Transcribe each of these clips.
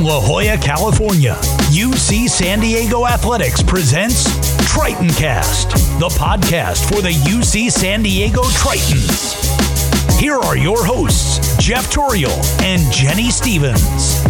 La Jolla, California, UC San Diego Athletics presents TritonCast, the podcast for the UC San Diego Tritons. Here are your hosts, Jeff Turiel and Jenny Stevens.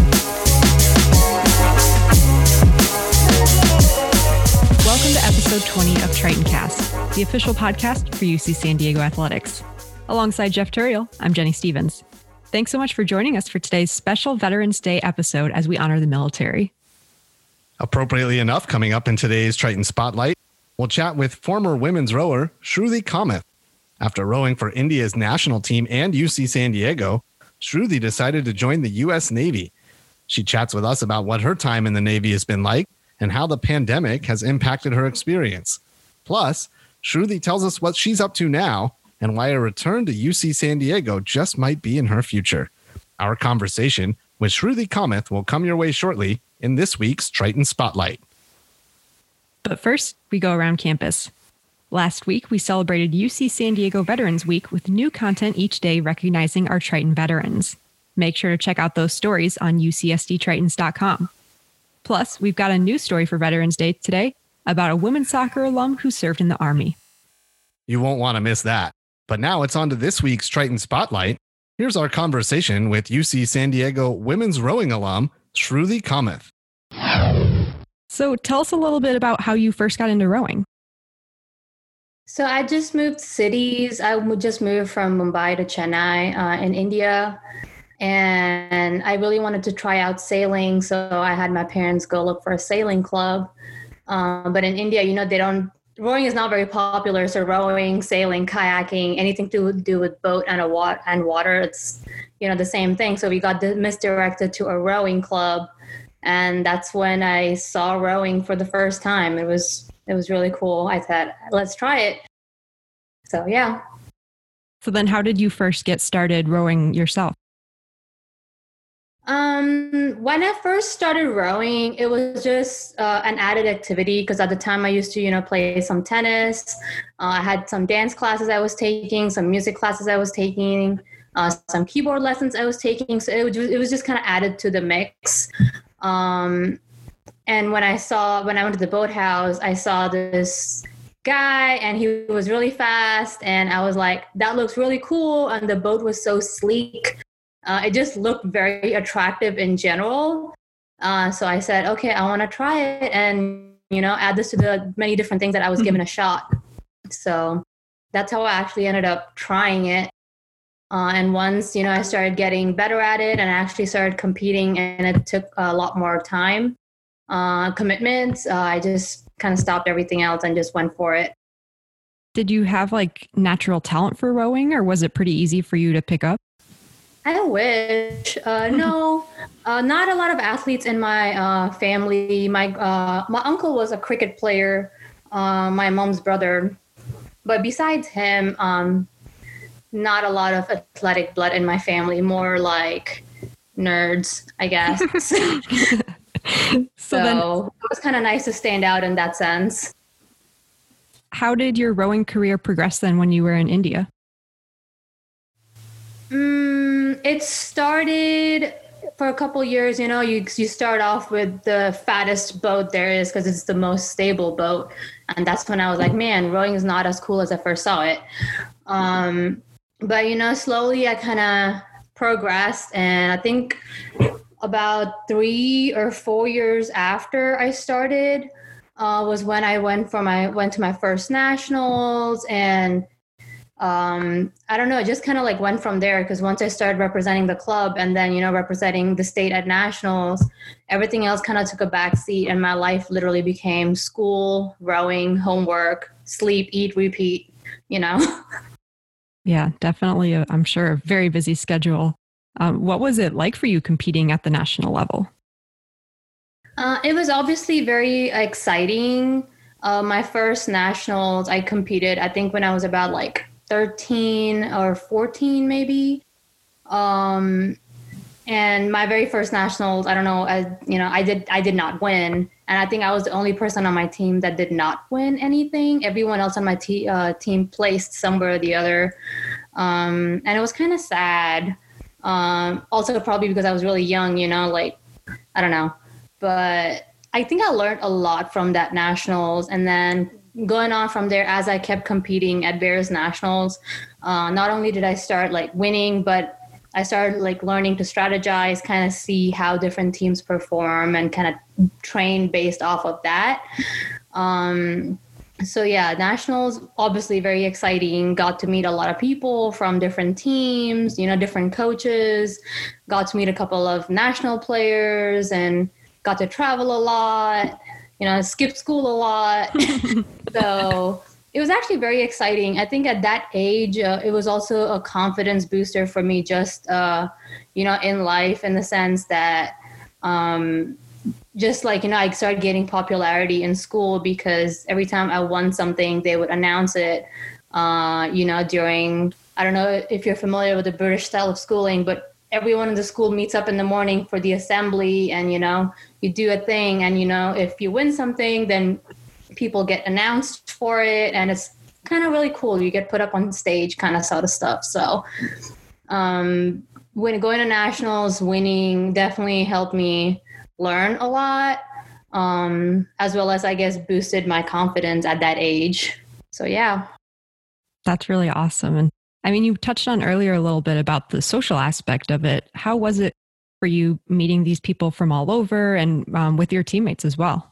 Welcome to episode 20 of TritonCast, the official podcast for UC San Diego Athletics. Alongside Jeff Turiel, I'm Jenny Stevens. Thanks so much for joining us for today's special Veterans Day episode as we honor the military. Appropriately enough, coming up in today's Triton Spotlight, we'll chat with former women's rower Shruti Kamath. After rowing for India's national team and UC San Diego, Shruti decided to join the U.S. Navy. She chats with us about what her time in the Navy has been like and how the pandemic has impacted her experience. Plus, Shruti tells us what she's up to now and why a return to UC San Diego just might be in her future. Our conversation with Shruti Kamath will come your way shortly in this week's Triton Spotlight. But first, we go around campus. Last week, we celebrated UC San Diego Veterans Week with new content each day recognizing our Triton veterans. Make sure to check out those stories on ucsdtritons.com. Plus, we've got a new story for Veterans Day today about a women's soccer alum who served in the Army. You won't want to miss that. But now it's on to this week's Triton Spotlight. Here's our conversation with UC San Diego women's rowing alum, Shruti Kamath. So tell us a little bit about how you first got into rowing. So I just moved cities. I just moved from Mumbai to Chennai in India. And I really wanted to try out sailing. So I had my parents go look for a sailing club. But in India, rowing is not very popular. So rowing, sailing, kayaking, anything to do with boat and water, it's, the same thing. So we got misdirected to a rowing club. And that's when I saw rowing for the first time. It was really cool. I thought, let's try it. So, yeah. So then how did you first get started rowing yourself? When I first started rowing, it was just an added activity because at the time I used to, play some tennis. I had some dance classes I was taking, some music classes I was taking, some keyboard lessons I was taking. So it was just kind of added to the mix. And when I went to the boathouse, I saw this guy and he was really fast. And I was like, that looks really cool. And the boat was so sleek. It just looked very attractive in general. So I said, okay, I want to try it and, add this to the many different things that I was given a shot. So that's how I actually ended up trying it. And once, I started getting better at it and I actually started competing and it took a lot more time, commitments. I just kind of stopped everything else and just went for it. Did you have natural talent for rowing or was it pretty easy for you to pick up? I wish. No, not a lot of athletes in my family. My uncle was a cricket player, my mom's brother. But besides him, not a lot of athletic blood in my family, more like nerds, I guess. So it was kind of nice to stand out in that sense. How did your rowing career progress then when you were in India? It started for a couple years, you start off with the fattest boat there is because it's the most stable boat. And that's when I was like, man, rowing is not as cool as I first saw it. But, slowly I kind of progressed. And I think about 3 or 4 years after I started was when I went to my first nationals and I don't know, it just kind of went from there because once I started representing the club and then, representing the state at nationals, everything else kind of took a back seat and my life literally became school, rowing, homework, sleep, eat, repeat, Yeah, definitely. I'm sure a very busy schedule. What was it like for you competing at the national level? It was obviously very exciting. My first nationals, I competed, I think when I was about 13 or 14 maybe. And my very first nationals, I don't know, I did not win. And I think I was the only person on my team that did not win anything. Everyone else on my team placed somewhere or the other. And it was kind of sad. Also probably because I was really young, I I don't know. But I think I learned a lot from that nationals. And then going on from there, as I kept competing at various nationals, not only did I start like winning, but I started like learning to strategize, kind of see how different teams perform and kind of train based off of that. So yeah, nationals, obviously very exciting. Got to meet a lot of people from different teams, you know, different coaches, got to meet a couple of national players and got to travel a lot, you know, skip school a lot. So it was actually very exciting. I think at that age, it was also a confidence booster for me, just, you know, in life, in the sense that just like, you know, I started getting popularity in school because every time I won something, they would announce it, you know, during, I don't know if you're familiar with the British style of schooling, but everyone in the school meets up in the morning for the assembly and, you know, you do a thing and, you know, if you win something, then people get announced for it and it's kind of really cool. You get put up on stage kind of sort of stuff. So when going to nationals, winning definitely helped me learn a lot, as well as, I guess, boosted my confidence at that age. So, yeah. That's really awesome. And I mean, you touched on earlier a little bit about the social aspect of it. How was it for you meeting these people from all over and with your teammates as well?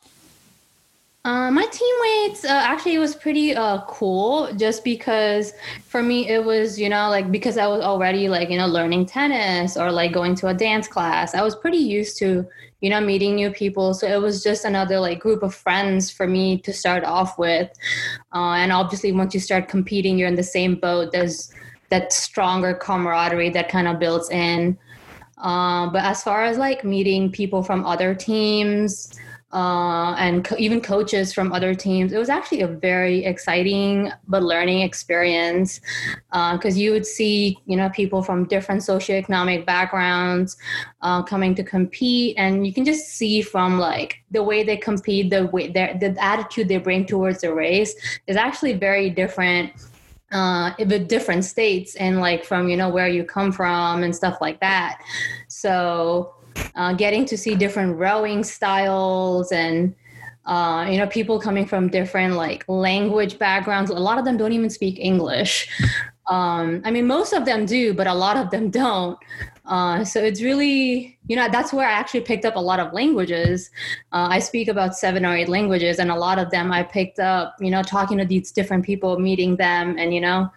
My teammates, actually, it was pretty cool just because for me, it was, you know, like because I was already like, you know, learning tennis or like going to a dance class. I was pretty used to, you know, meeting new people. So it was just another like group of friends for me to start off with. And obviously, once you start competing, you're in the same boat. There's that stronger camaraderie that kind of builds in. But as far as like meeting people from other teams, and even coaches from other teams, it was actually a very exciting but learning experience, because you would see, you know, people from different socioeconomic backgrounds coming to compete, and you can just see from like the way they compete, the attitude they bring towards the race is actually very different with different states and like from, you know, where you come from and stuff like that. So getting to see different rowing styles and, you know, people coming from different like language backgrounds. A lot of them don't even speak English. I mean, most of them do, but a lot of them don't. So it's really, you know, that's where I actually picked up a lot of languages. I speak about 7 or 8 languages, and a lot of them I picked up, you know, talking to these different people, meeting them, and, you know,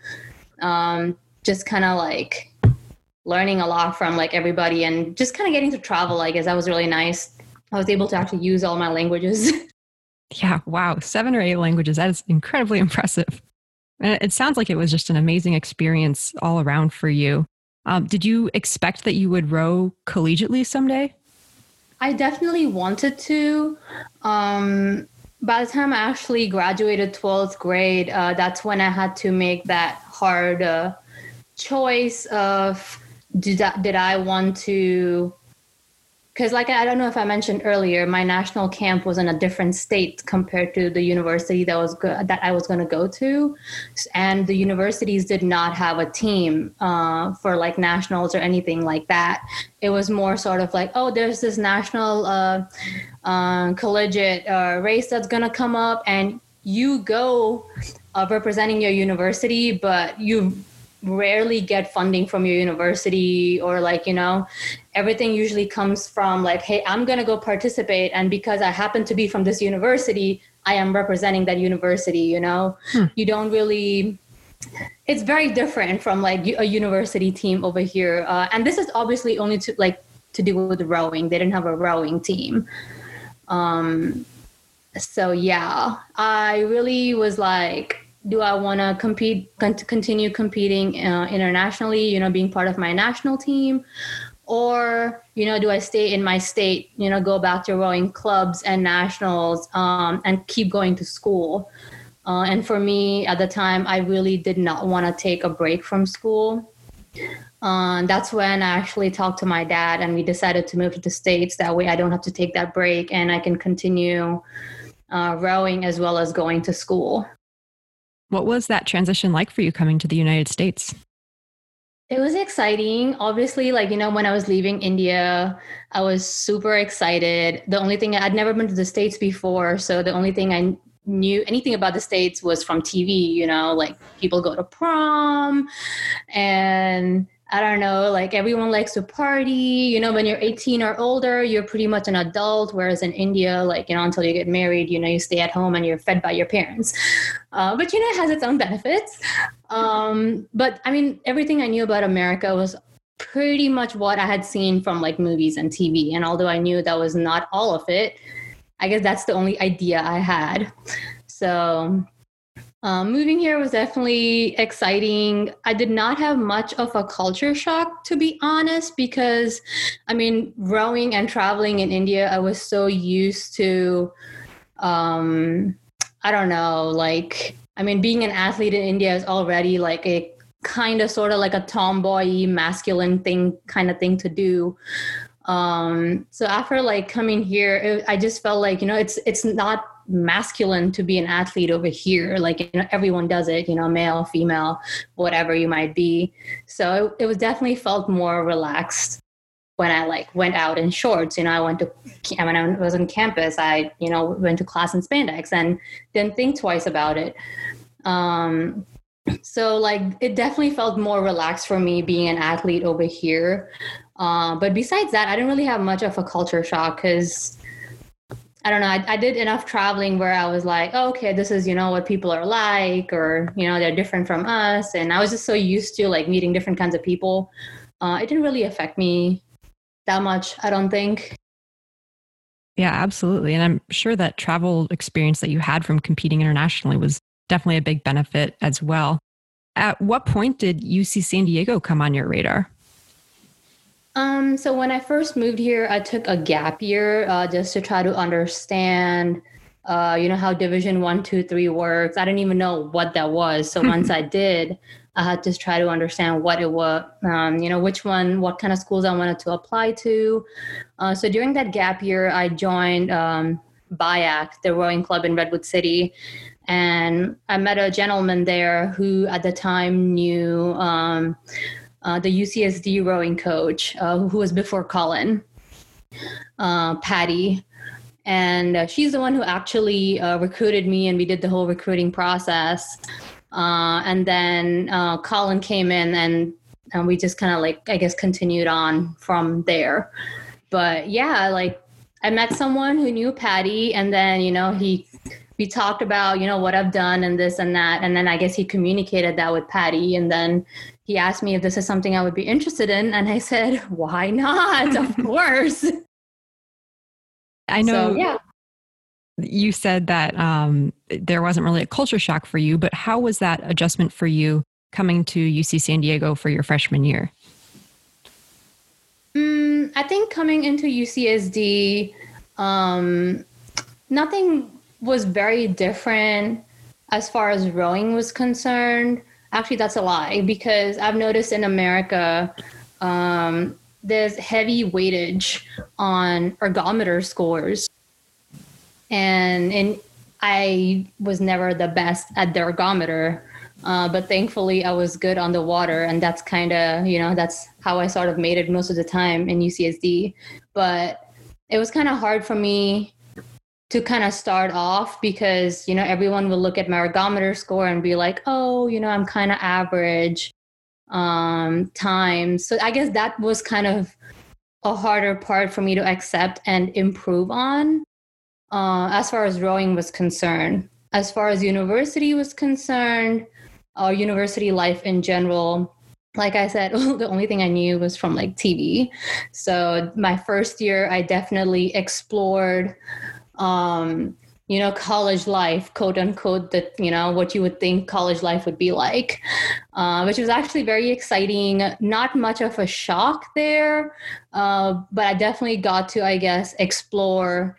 just kind of like learning a lot from like everybody and just kind of getting to travel. I guess that was really nice. I was able to actually use all my languages. Yeah. Wow. 7 or 8 languages. That is incredibly impressive. And it sounds like it was just an amazing experience all around for you. Did you expect that you would row collegiately someday? I definitely wanted to. By the time I actually graduated 12th grade, that's when I had to make that hard choice of did I want to, because like I don't know if I mentioned earlier, my national camp was in a different state compared to the university that I was going to go to, and the universities did not have a team for like nationals or anything like that. It was more sort of like, oh, there's this national collegiate race that's going to come up, and you go representing your university, but you rarely get funding from your university, or like, you know, everything usually comes from like, hey, I'm going to go participate, and because I happen to be from this university, I am representing that university, you know. You don't really, it's very different from like a university team over here, and this is obviously only to do with rowing. They didn't have a rowing team. So yeah, I really was like, do I want to continue competing internationally, you know, being part of my national team? Or, you know, do I stay in my state, you know, go back to rowing clubs and nationals and keep going to school? And for me at the time, I really did not want to take a break from school. That's when I actually talked to my dad and we decided to move to the States. That way I don't have to take that break and I can continue rowing as well as going to school. What was that transition like for you coming to the United States? It was exciting. Obviously, like, when I was leaving India, I was super excited. The only thing, I'd never been to the States before. So the only thing I knew anything about the States was from TV, like people go to prom and I don't know, like everyone likes to party. When you're 18 or older, you're pretty much an adult. Whereas in India, like, until you get married, you stay at home and you're fed by your parents. But, it has its own benefits. But I mean, everything I knew about America was pretty much what I had seen from like movies and TV. And although I knew that was not all of it, I guess that's the only idea I had. So moving here was definitely exciting. I did not have much of a culture shock, to be honest, because I mean, rowing and traveling in India, I was so used to, I don't know, like, I mean, being an athlete in India is already like a kind of sort of like a tomboy masculine kind of thing to do. So after like coming here, I just felt like, it's not masculine to be an athlete over here. Like, everyone does it, male, female, whatever you might be. So it was definitely felt more relaxed when I like went out in shorts. When I was on campus, I, went to class in spandex and didn't think twice about it. So like, it definitely felt more relaxed for me being an athlete over here. But besides that, I didn't really have much of a culture shock because I don't know, I did enough traveling where I was like, oh, okay, this is, what people are like, or, they're different from us. And I was just so used to like meeting different kinds of people. It didn't really affect me that much, I don't think. Yeah, absolutely. And I'm sure that travel experience that you had from competing internationally was definitely a big benefit as well. At what point did UC San Diego come on your radar? So when I first moved here, I took a gap year just to try to understand, how Division 1, 2, 3 works. I didn't even know what that was. So once I did, I had to try to understand what it was, what kind of schools I wanted to apply to. So during that gap year, I joined BIAC, the rowing club in Redwood City. And I met a gentleman there who at the time knew the UCSD rowing coach, who was before Colin, Patty. And she's the one who actually recruited me, and we did the whole recruiting process. And then Colin came in, and we just kind of like, I guess, continued on from there. But yeah, like I met someone who knew Patty, and then, we talked about, what I've done and this and that. And then I guess he communicated that with Patty. And then he asked me if this is something I would be interested in. And I said, why not? Of course. I know. So, yeah. You said that there wasn't really a culture shock for you, but how was that adjustment for you coming to UC San Diego for your freshman year? I think coming into UCSD, nothing was very different as far as rowing was concerned. Actually, that's a lie, because I've noticed in America, there's heavy weightage on ergometer scores. And I was never the best at the ergometer, but thankfully I was good on the water. And that's kind of, that's how I sort of made it most of the time in UCSD. But it was kind of hard for me to kind of start off because, everyone will look at my ergometer score and be like, oh, I'm kind of average time. So I guess that was kind of a harder part for me to accept and improve on as far as rowing was concerned. As far as university was concerned, or university life in general, like I said, the only thing I knew was from like TV. So my first year, I definitely explored college life, quote unquote, that, what you would think college life would be like, which was actually very exciting. Not much of a shock there, but I definitely got to, I guess, explore,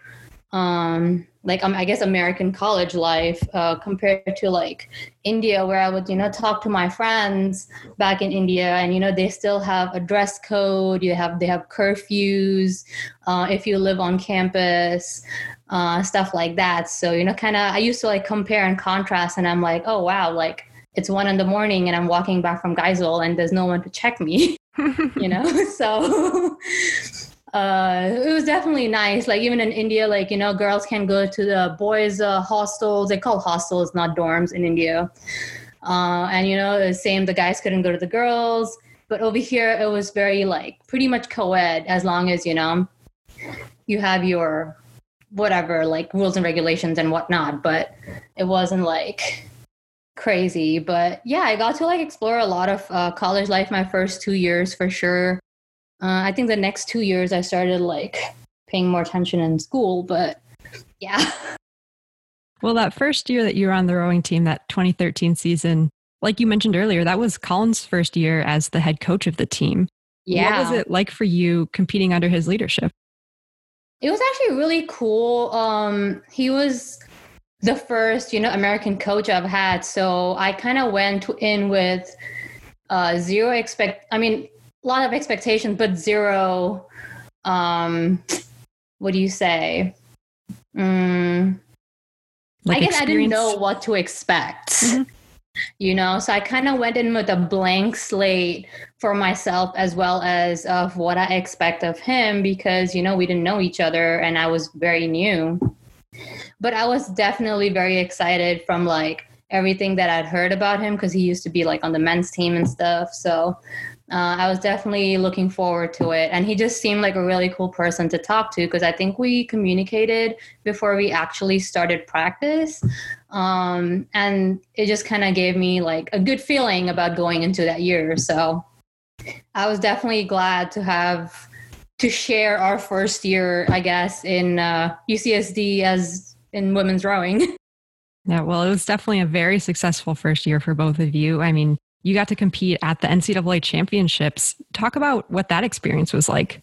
I guess American college life compared to like India, where I would, talk to my friends back in India, and, they still have a dress code. They have curfews if you live on campus. Stuff like that. So, I used to like compare and contrast, and I'm like, oh, wow, like it's 1 a.m. and I'm walking back from Geisel and there's no one to check me, so it was definitely nice. Like even in India, like, girls can go to the boys' hostels. They call hostels, not dorms in India. And, same, the guys couldn't go to the girls. But over here, it was very like pretty much co-ed as long as, you have your whatever, like rules and regulations and whatnot. But it wasn't like crazy. But yeah, I got to like explore a lot of college life my first 2 years for sure. I think the next 2 years I started like paying more attention in school, but yeah. Well, that first year that you were on the rowing team, that 2013 season, like you mentioned earlier, that was Colin's first year as the head coach of the team. Yeah. What was it like for you competing under his leadership? It was actually really cool. He was the first, American coach I've had. So I kind of went in with a lot of expectations, but zero, what do you say? Like I guess experience? I didn't know what to expect, so I kind of went in with a blank slate for myself as well as of what I expect of him because, we didn't know each other and I was very new. But I was definitely very excited from like everything that I'd heard about him because he used to be like on the men's team and stuff. So I was definitely looking forward to it. And he just seemed like a really cool person to talk to because I think we communicated before we actually started practice. And it just kind of gave me like a good feeling about going into that year. So I was definitely glad to share our first year, I guess, in UCSD as in women's rowing. Yeah, well, it was definitely a very successful first year for both of you. I mean, you got to compete at the NCAA championships. Talk about what that experience was like.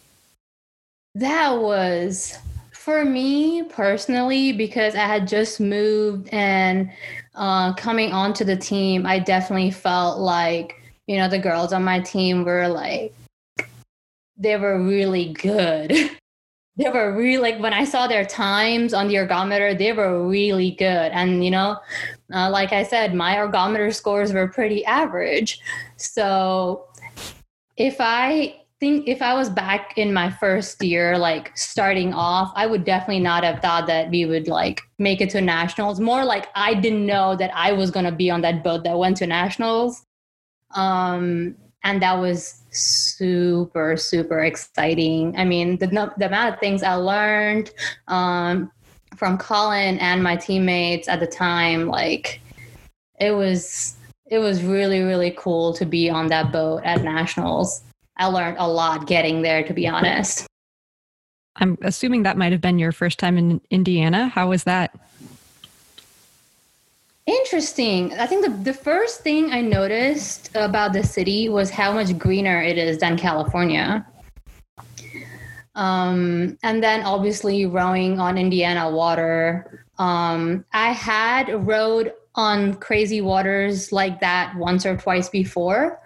That was, for me personally, because I had just moved and coming onto the team, I definitely felt like, the girls on my team were like, they were really good. They were really, like, when I saw their times on the ergometer, they were really good. And, like I said, my ergometer scores were pretty average. So if I was back in my first year, like starting off, I would definitely not have thought that we would like make it to nationals. More like I didn't know that I was going to be on that boat that went to nationals. And that was super, super exciting. I mean, the amount of things I learned from Colin and my teammates at the time, like it was really, really cool to be on that boat at nationals. I learned a lot getting there, to be honest. I'm assuming that might have been your first time in Indiana. How was that? Interesting. I think the first thing I noticed about the city was how much greener it is than California. And then obviously rowing on Indiana water. I had rowed on crazy waters like that once or twice before.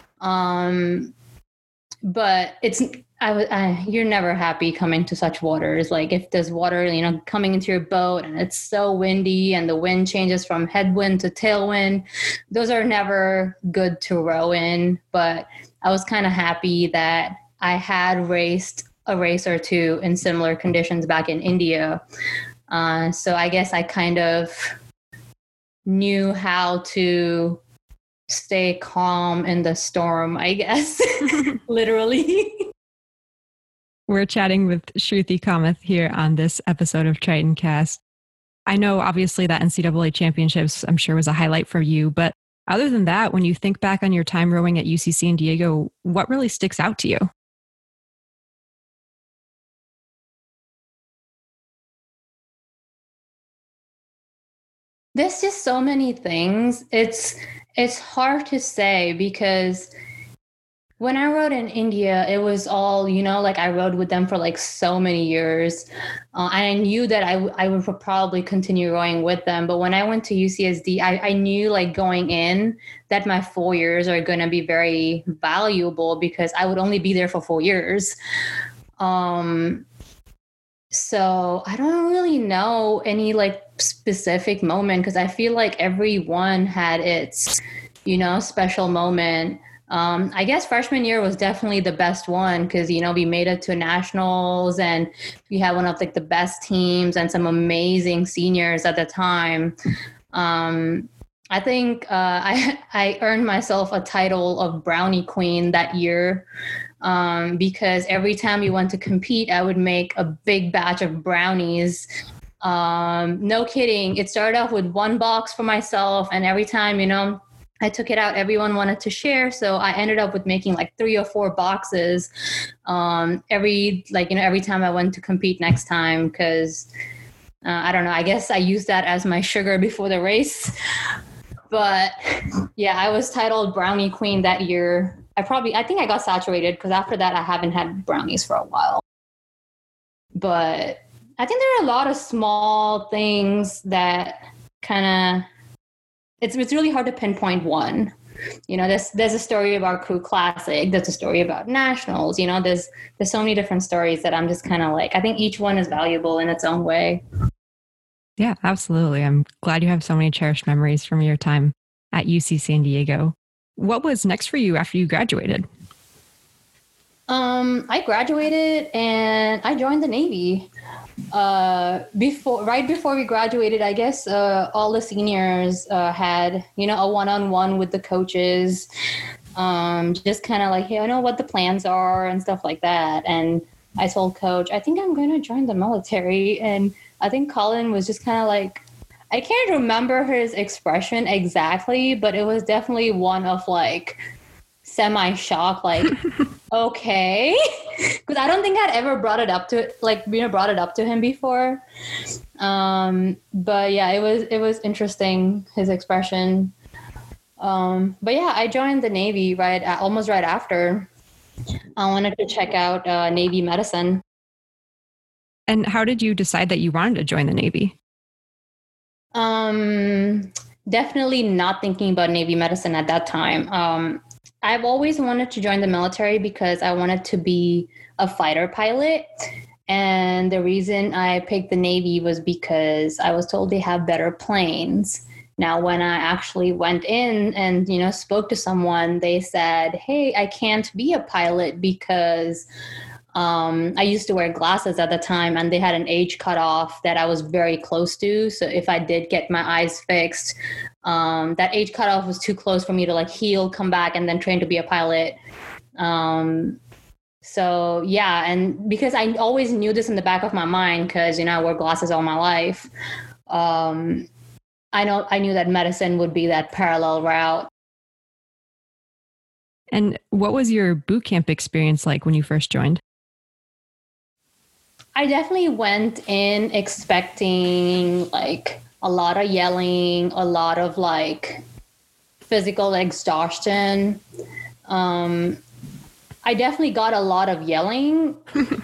But you're never happy coming to such waters. Like if there's water, coming into your boat and it's so windy and the wind changes from headwind to tailwind, those are never good to row in. But I was kind of happy that I had raced a race or two in similar conditions back in India. So I guess I kind of knew how to stay calm in the storm, I guess, literally. We're chatting with Shruti Kamath here on this episode of Triton Cast. I know obviously that NCAA championships, I'm sure, was a highlight for you, but other than that, when you think back on your time rowing at UC San Diego, what really sticks out to you? There's just so many things. It's hard to say because when I rowed in India, it was all, like I rowed with them for like so many years. And I knew that I would probably continue rowing with them. But when I went to UCSD, I knew like going in that my 4 years are going to be very valuable because I would only be there for 4 years. So I don't really know any like specific moment because I feel like everyone had its, special moment. I guess freshman year was definitely the best one because, we made it to nationals and we had one of like the best teams and some amazing seniors at the time. I think I earned myself a title of Brownie Queen that year. Because every time we went to compete, I would make a big batch of brownies. No kidding. It started off with one box for myself. And every time, I took it out, everyone wanted to share. So I ended up with making like 3 or 4 boxes every time I went to compete next time. Because I don't know, I guess I used that as my sugar before the race. But yeah, I was titled Brownie Queen that year. I think I got saturated because after that I haven't had brownies for a while. But I think there are a lot of small things that kind of, it's really hard to pinpoint one. There's a story about Crew Classic. There's a story about nationals. There's so many different stories that I'm just kind of like, I think each one is valuable in its own way. Yeah, absolutely. I'm glad you have so many cherished memories from your time at UC San Diego. What was next for you after you graduated? I graduated and I joined the Navy. Right before we graduated, I guess all the seniors had, a one-on-one with the coaches, just kind of like, hey, I know what the plans are and stuff like that. And I told Coach, I think I'm going to join the military. And I think Colin was just kind of like, I can't remember his expression exactly, but it was definitely one of like semi-shock, like, okay. Because I don't think I'd ever brought it up to him before. But yeah, it was interesting, his expression. But yeah, I joined the Navy almost right after. I wanted to check out Navy medicine. And how did you decide that you wanted to join the Navy? Definitely not thinking about Navy medicine at that time. I've always wanted to join the military because I wanted to be a fighter pilot. And the reason I picked the Navy was because I was told they have better planes. Now, when I actually went in and, spoke to someone, they said, hey, I can't be a pilot because I used to wear glasses at the time and they had an age cutoff that I was very close to. So if I did get my eyes fixed, that age cutoff was too close for me to like heal, come back, and then train to be a pilot. So yeah, and because I always knew this in the back of my mind, because, I wore glasses all my life. I knew that medicine would be that parallel route. And what was your boot camp experience like when you first joined? I definitely went in expecting like a lot of yelling, a lot of like physical exhaustion. I definitely got a lot of yelling.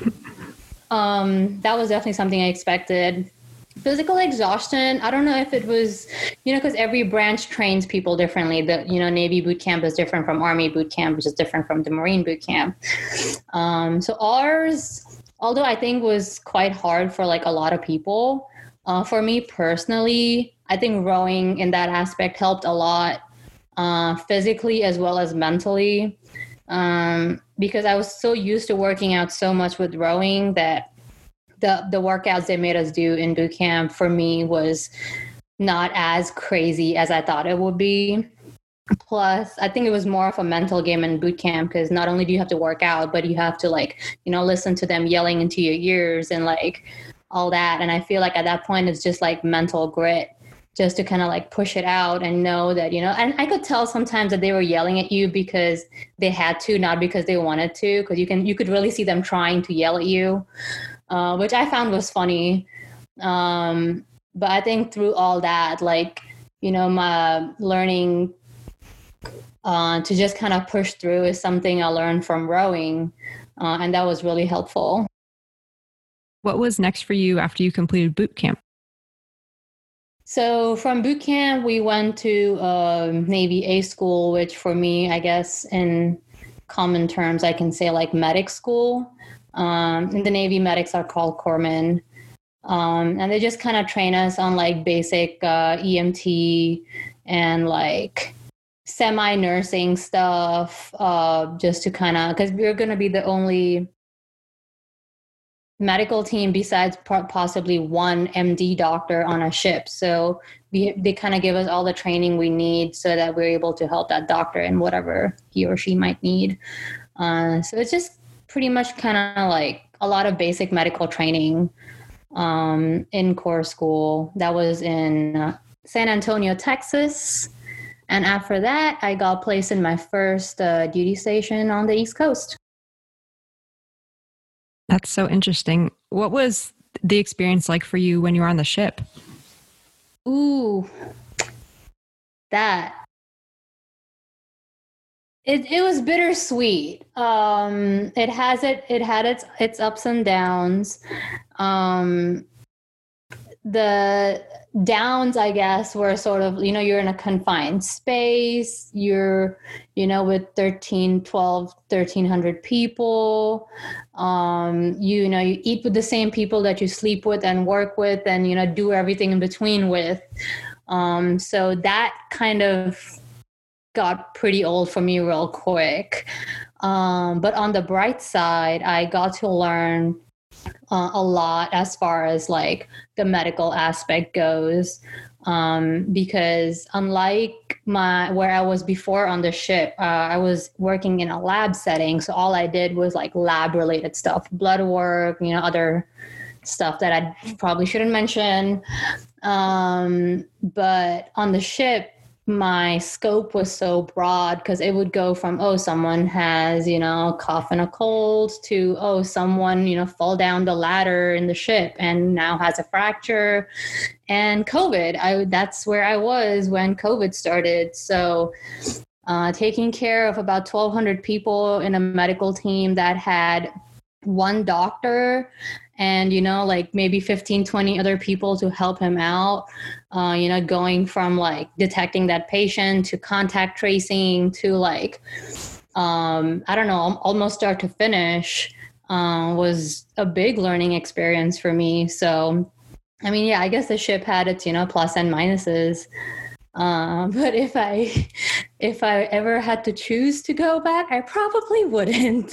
That was definitely something I expected. Physical exhaustion, I don't know if it was, because every branch trains people differently. The, Navy boot camp is different from Army boot camp, which is different from the Marine boot camp. So ours, although I think was quite hard for like a lot of people, for me personally, I think rowing in that aspect helped a lot, physically as well as mentally, because I was so used to working out so much with rowing that the workouts they made us do in boot camp for me was not as crazy as I thought it would be. Plus, I think it was more of a mental game in boot camp because not only do you have to work out, but you have to like, listen to them yelling into your ears and like all that. And I feel like at that point, it's just like mental grit just to kind of like push it out and know that, and I could tell sometimes that they were yelling at you because they had to, not because they wanted to, because you could really see them trying to yell at you. Which I found was funny. But I think through all that, like, my learning to just kind of push through is something I learned from rowing. And that was really helpful. What was next for you after you completed boot camp? So from boot camp, we went to Navy A school, which for me, I guess in common terms, I can say like medic school. In the Navy, medics are called corpsmen. And they just kind of train us on like basic EMT and like semi-nursing stuff, just to kind of, because we're going to be the only medical team besides possibly one MD doctor on a ship. So they kind of give us all the training we need so that we're able to help that doctor in whatever he or she might need. So it's just pretty much kind of like a lot of basic medical training in Corps School. That was in San Antonio, Texas. And after that, I got placed in my first duty station on the East Coast. That's so interesting. What was the experience like for you when you were on the ship? Ooh, that. It was bittersweet. It had its ups and downs. The downs, I guess, were sort of, you're in a confined space, you're, with 1,300 people, you eat with the same people that you sleep with and work with and, do everything in between with. So that kind of got pretty old for me real quick. But on the bright side, I got to learn a lot as far as like the medical aspect goes, because unlike where I was before on the ship, I was working in a lab setting, so all I did was like lab related stuff, blood work, other stuff that I probably shouldn't mention, but on the ship my scope was so broad because it would go from, someone has, a cough and a cold to, someone, fall down the ladder in the ship and now has a fracture and COVID. That's where I was when COVID started. So taking care of about 1,200 people in a medical team that had one doctor and, like maybe 15, 20 other people to help him out, going from like detecting that patient to contact tracing to like, almost start to finish, was a big learning experience for me. So, I guess the ship had its, plus and minuses. But if I ever had to choose to go back, I probably wouldn't.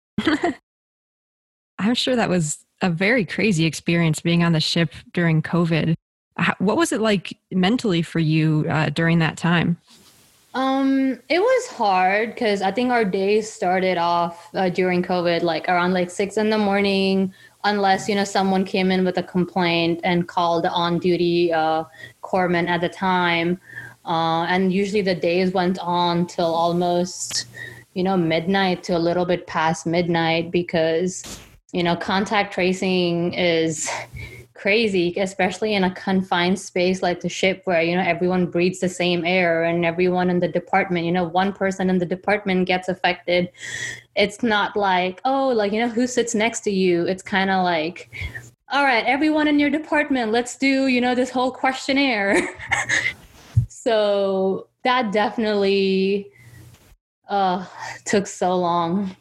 I'm sure that was a very crazy experience being on the ship during COVID. What was it like mentally for you during that time? It was hard because I think our days started off during COVID, like around like 6 a.m, unless, someone came in with a complaint and called the on-duty corpsman at the time. And usually the days went on till almost, midnight to a little bit past midnight because contact tracing is crazy, especially in a confined space like the ship where, everyone breathes the same air and everyone in the department, one person in the department gets affected. It's not like, who sits next to you? It's kind of like, all right, everyone in your department, let's do, this whole questionnaire. So that definitely took so long.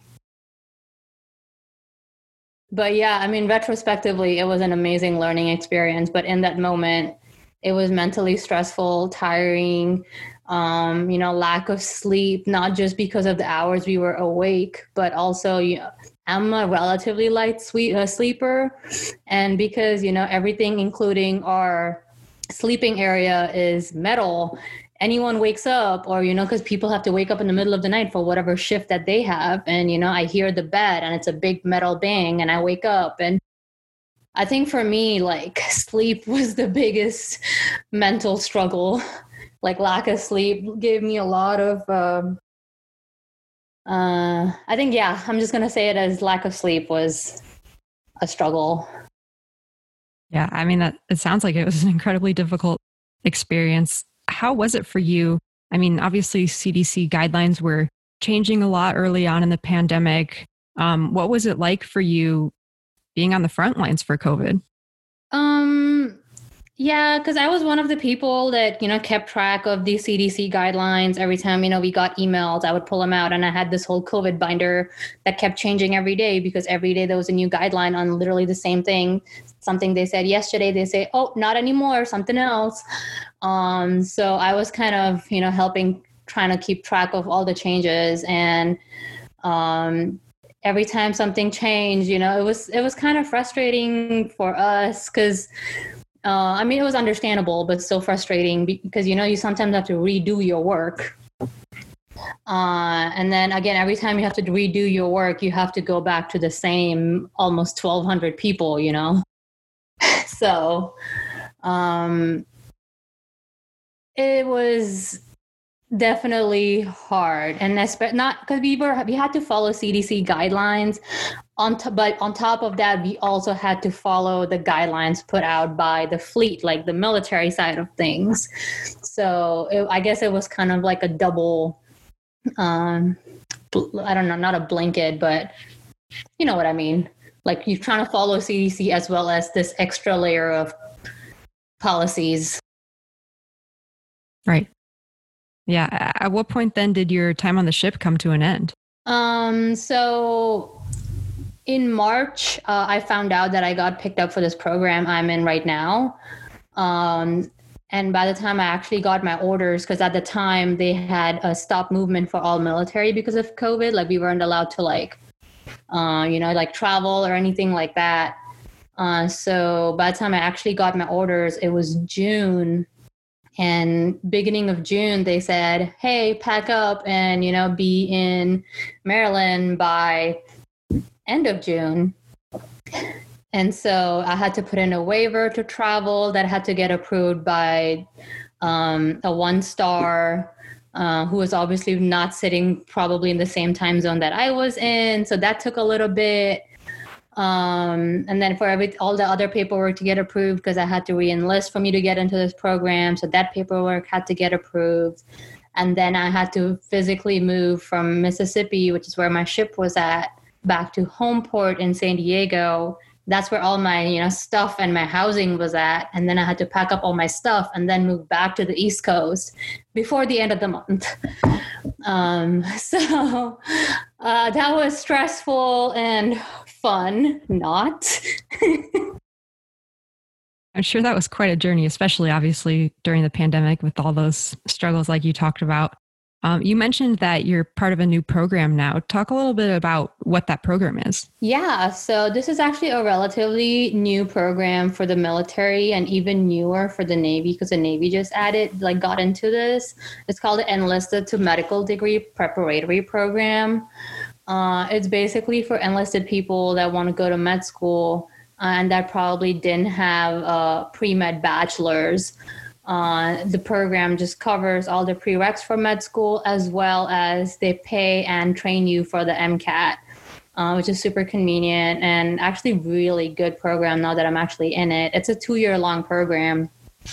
But yeah, retrospectively, it was an amazing learning experience. But in that moment, it was mentally stressful, tiring, lack of sleep, not just because of the hours we were awake, but also, I'm a relatively light sleeper. And because, everything, including our sleeping area, is metal, anyone wakes up or, because people have to wake up in the middle of the night for whatever shift that they have. And, I hear the bed and it's a big metal bang and I wake up. And I think for me, like sleep was the biggest mental struggle. Like lack of sleep gave me a lot of, I think, I'm just going to say it as lack of sleep was a struggle. Yeah. It sounds like it was an incredibly difficult experience. How was it for you? Obviously CDC guidelines were changing a lot early on in the pandemic. What was it like for you being on the front lines for COVID? Yeah, because I was one of the people that, kept track of the CDC guidelines. Every time, we got emails, I would pull them out. And I had this whole COVID binder that kept changing every day because every day there was a new guideline on literally the same thing. Something they said yesterday, they say, oh, not anymore, something else. So I was kind of, helping, trying to keep track of all the changes. And every time something changed, it was kind of frustrating for us because it was understandable, but still frustrating because, you sometimes have to redo your work. And then again, every time you have to redo your work, you have to go back to the same almost 1,200 people, So it was definitely hard. And not because we had to follow CDC guidelines. But on top of that, we also had to follow the guidelines put out by the fleet, like the military side of things. So I guess it was kind of like a double, I don't know, not a blanket, but you know what I mean? Like you're trying to follow CDC as well as this extra layer of policies. Right. Yeah. At what point then did your time on the ship come to an end? So in March, I found out that I got picked up for this program I'm in right now. And by the time I actually got my orders, because at the time they had a stop movement for all military because of COVID, like we weren't allowed to travel or anything like that. So by the time I actually got my orders, it was June. And beginning of June, they said, hey, pack up and, be in Maryland by end of June. And so I had to put in a waiver to travel that had to get approved by a 1-star who was obviously not sitting probably in the same time zone that I was in. So that took a little bit. And then for all the other paperwork to get approved, because I had to re-enlist for me to get into this program. So that paperwork had to get approved. And then I had to physically move from Mississippi, which is where my ship was at, back to home port in San Diego. That's where all my, stuff and my housing was at. And then I had to pack up all my stuff and then move back to the East Coast before the end of the month. So that was stressful and fun, not. I'm sure that was quite a journey, especially obviously during the pandemic with all those struggles like you talked about. You mentioned that you're part of a new program now. Talk a little bit about what that program is. Yeah, so this is actually a relatively new program for the military and even newer for the Navy because the Navy just got into this. It's called the Enlisted to Medical Degree Preparatory Program. It's basically for enlisted people that want to go to med school and that probably didn't have a pre-med bachelor's. The program just covers all the prereqs for med school as well as they pay and train you for the MCAT, which is super convenient and actually really good program now that I'm actually in it. It's a 2-year-long program.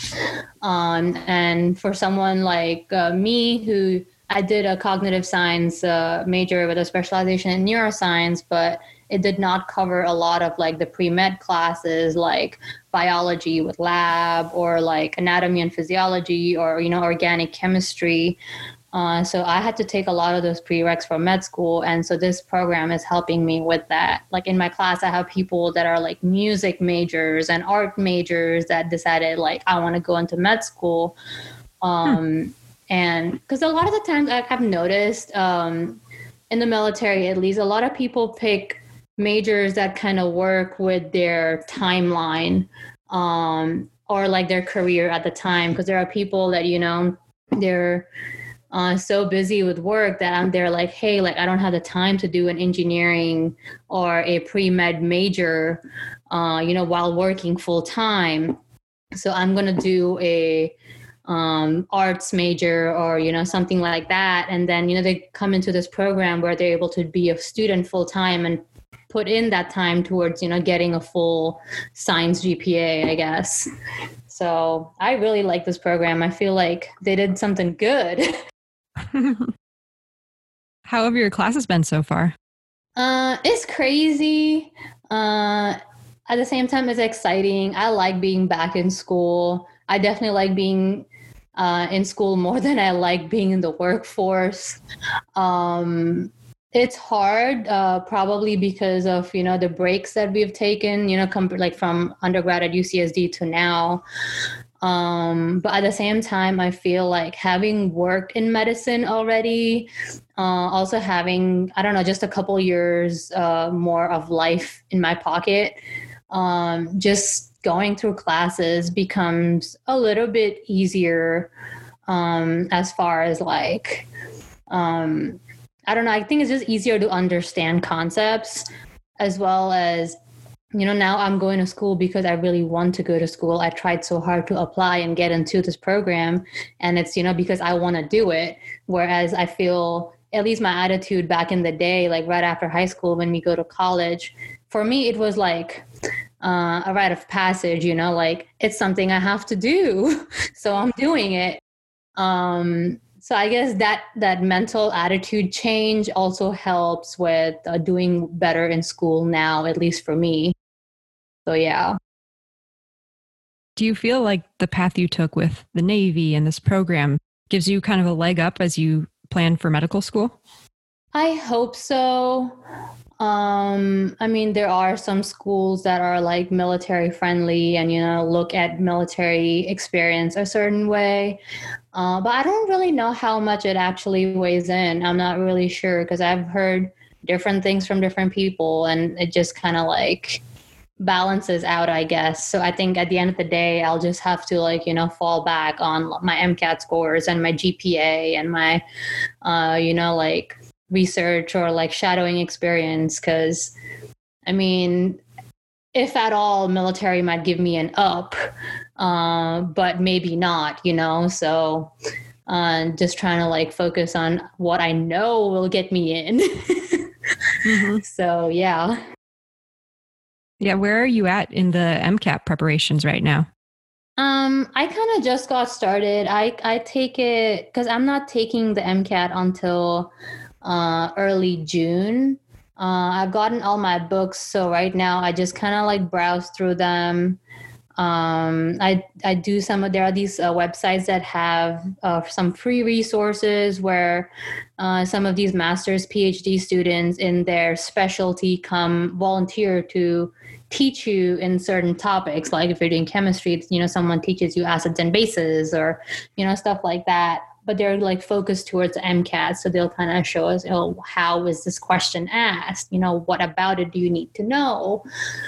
And for someone like me who I did a cognitive science major with a specialization in neuroscience, but it did not cover a lot of the pre-med classes like biology with lab or like anatomy and physiology or, organic chemistry. So I had to take a lot of those prereqs for med school. And so this program is helping me with that. Like in my class, I have people that are like music majors and art majors that decided I want to go into med school. And because a lot of the times I've noticed in the military, at least, a lot of people pick majors that kind of work with their timeline or their career at the time. Because there are people that, they're so busy with work that they're like, hey, I don't have the time to do an engineering or a pre-med major, while working full time. So I'm going to do a arts major or, something like that. And then, they come into this program where they're able to be a student full time and put in that time towards, getting a full science GPA, I guess. So I really like this program. I feel like they did something good. How have your classes been so far? It's crazy. I at the same time, it's exciting. I like being back in school. I definitely like being in school more than I like being in the workforce. It's hard, probably because of, the breaks that we've taken, like from undergrad at UCSD to now. But at the same time, I feel like having worked in medicine already, also having, I don't know, just a couple years more of life in my pocket, just going through classes becomes a little bit easier as far as like, I don't know, I think it's just easier to understand concepts, as well as, now I'm going to school because I really want to go to school. I tried so hard to apply and get into this program, and it's, because I want to do it. Whereas I feel, at least my attitude back in the day, like right after high school when we go to college, for me, it was like a rite of passage, like it's something I have to do. So I'm doing it. So I guess that mental attitude change also helps with doing better in school now, at least for me. So, yeah. Do you feel like the path you took with the Navy and this program gives you kind of a leg up as you plan for medical school? I hope so. I mean, there are some schools that are like military friendly and, look at military experience a certain way. But I don't really know how much it actually weighs in. I'm not really sure because I've heard different things from different people, and it just kind of like balances out, I guess. So I think at the end of the day, I'll just have to like, fall back on my MCAT scores and my GPA and my, like research or like shadowing experience. Cause I mean, if at all, military might give me an up, but maybe not, so just trying to like focus on what I know will get me in. Mm-hmm. So, yeah. Yeah. Where are you at in the MCAT preparations right now? I kind of just got started. I take it because I'm not taking the MCAT until early June. I've gotten all my books, so right now I just kind of like browse through them. I do there are these websites that have some free resources where some of these master's PhD students in their specialty come volunteer to teach you in certain topics. Like if you're doing chemistry, someone teaches you acids and bases or, stuff like that. But they're like focused towards the MCAT. So they'll kind of show us, how is this question asked? What about it do you need to know?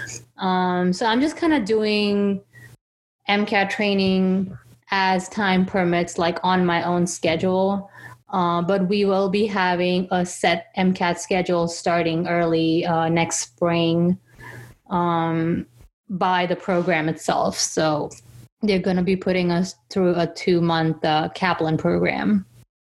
So I'm just kind of doing MCAT training as time permits, like on my own schedule. But we will be having a set MCAT schedule starting early next spring by the program itself. So they're going to be putting us through a 2-month Kaplan program.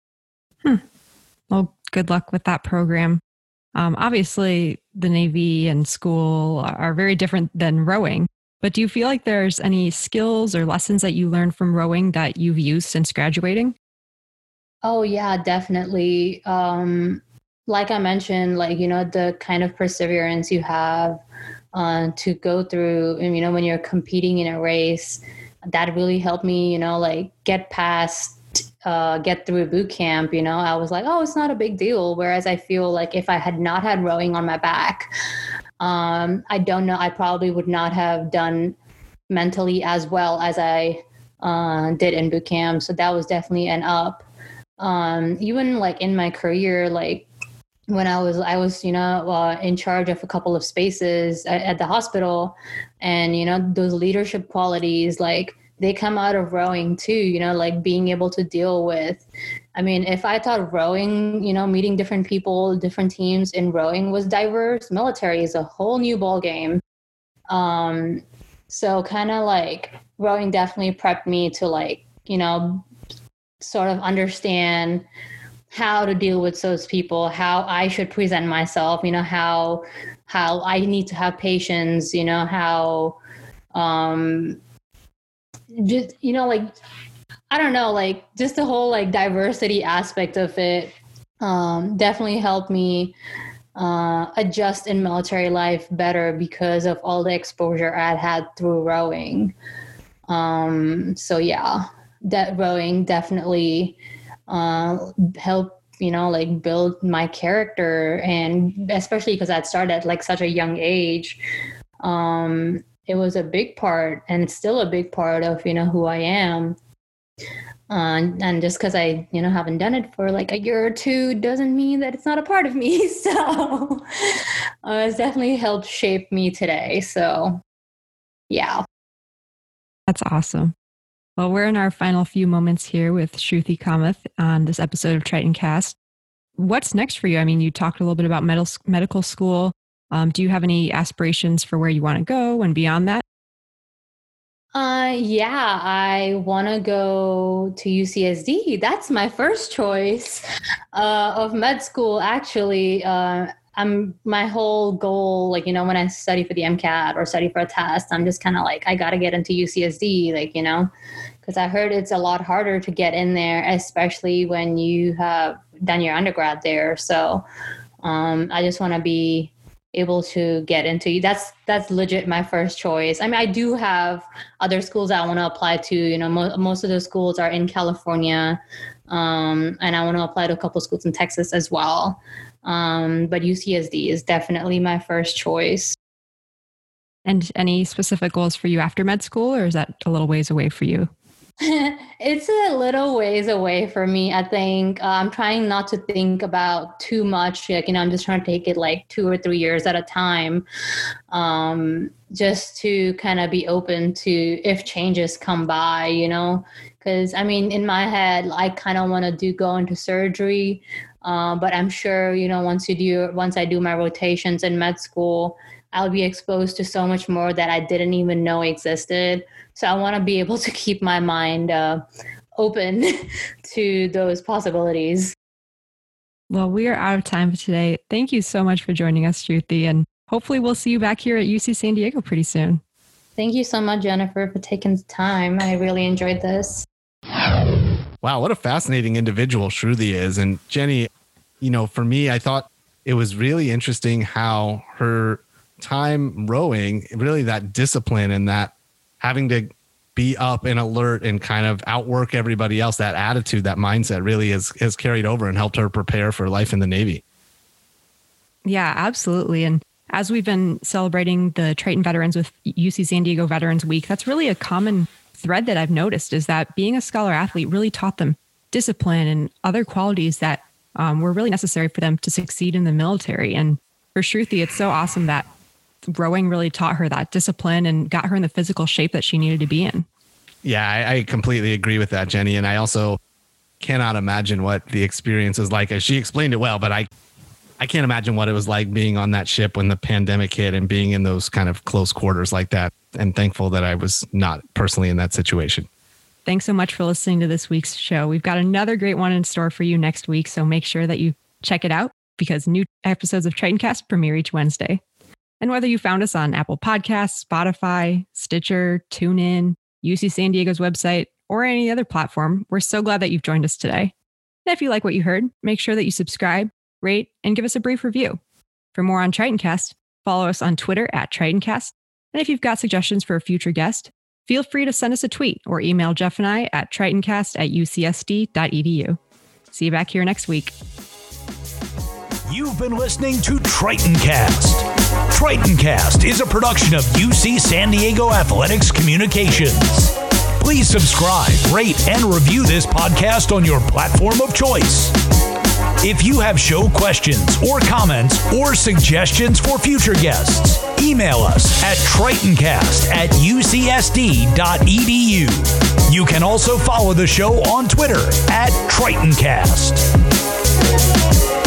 Well, good luck with that program. Obviously, the Navy and school are very different than rowing. But do you feel like there's any skills or lessons that you learned from rowing that you've used since graduating? Oh, yeah, definitely. Like I mentioned, like, the kind of perseverance you have to go through, and, when you're competing in a race, that really helped me, like get through boot camp. I was like, oh, it's not a big deal. Whereas I feel like if I had not had rowing on my back, I don't know, I probably would not have done mentally as well as I did in boot camp. So that was definitely an up. Even like in my career, like when I was, in charge of a couple of spaces at the hospital, and, those leadership qualities, like they come out of rowing too, like being able to deal with, if I thought rowing, meeting different people, different teams in rowing was diverse, military is a whole new ball game. So kind of like rowing definitely prepped me to like, sort of understand how to deal with those people, how I should present myself, how I need to have patience, how, just, like, I don't know, like just the whole like diversity aspect of it, definitely helped me adjust in military life better because of all the exposure I had through rowing. So yeah, that rowing definitely helped, like build my character, and especially because I'd started at like such a young age. It was a big part, and it's still a big part of, who I am. And just because I, haven't done it for like a year or two doesn't mean that it's not a part of me. So it's definitely helped shape me today. So yeah. That's awesome. Well, we're in our final few moments here with Shruti Kamath on this episode of Triton Cast. What's next for you? I mean, you talked a little bit about medical school. Do you have any aspirations for where you want to go and beyond that? Yeah, I want to go to UCSD. That's my first choice of med school, actually. My whole goal, like, when I study for the MCAT or study for a test, I'm just kind of like, I got to get into UCSD, like, because I heard it's a lot harder to get in there, especially when you have done your undergrad there. So I just want to be able to get into that's legit my first choice. I mean, I do have other schools I want to apply to. Most of those schools are in California, and I want to apply to a couple schools in Texas as well. But UCSD is definitely my first choice. And any specific goals for you after med school, or is that a little ways away for you? It's a little ways away for me. I think I'm trying not to think about too much. Like, I'm just trying to take it like 2 or 3 years at a time, just to kind of be open to if changes come by, because I mean, in my head, I kind of want to go into surgery. But I'm sure, once I do my rotations in med school, I'll be exposed to so much more that I didn't even know existed. So I want to be able to keep my mind open to those possibilities. Well, we are out of time for today. Thank you so much for joining us, Shruti, and hopefully we'll see you back here at UC San Diego pretty soon. Thank you so much, Jennifer, for taking the time. I really enjoyed this. Wow, what a fascinating individual Shruti is. And Jenny, for me, I thought it was really interesting how her time rowing, really that discipline and that having to be up and alert and kind of outwork everybody else, that attitude, that mindset really has carried over and helped her prepare for life in the Navy. Yeah, absolutely. And as we've been celebrating the Triton veterans with UC San Diego Veterans Week, that's really a common thread that I've noticed, is that being a scholar athlete really taught them discipline and other qualities that were really necessary for them to succeed in the military. And for Shruti, it's so awesome that rowing really taught her that discipline and got her in the physical shape that she needed to be in. Yeah, I completely agree with that, Jenny. And I also cannot imagine what the experience is like. She explained it well, but I can't imagine what it was like being on that ship when the pandemic hit and being in those kind of close quarters like that. And thankful that I was not personally in that situation. Thanks so much for listening to this week's show. We've got another great one in store for you next week, so make sure that you check it out, because new episodes of TritonCast premiere each Wednesday. And whether you found us on Apple Podcasts, Spotify, Stitcher, TuneIn, UC San Diego's website, or any other platform, we're so glad that you've joined us today. And if you like what you heard, make sure that you subscribe, rate, and give us a brief review. For more on TritonCast, follow us on Twitter at TritonCast. And if you've got suggestions for a future guest, feel free to send us a tweet or email Jeff and I at tritoncast@ucsd.edu. See you back here next week. You've been listening to TritonCast. TritonCast is a production of UC San Diego Athletics Communications. Please subscribe, rate, and review this podcast on your platform of choice. If you have show questions or comments or suggestions for future guests, email us at tritoncast@ucsd.edu. You can also follow the show on Twitter at TritonCast.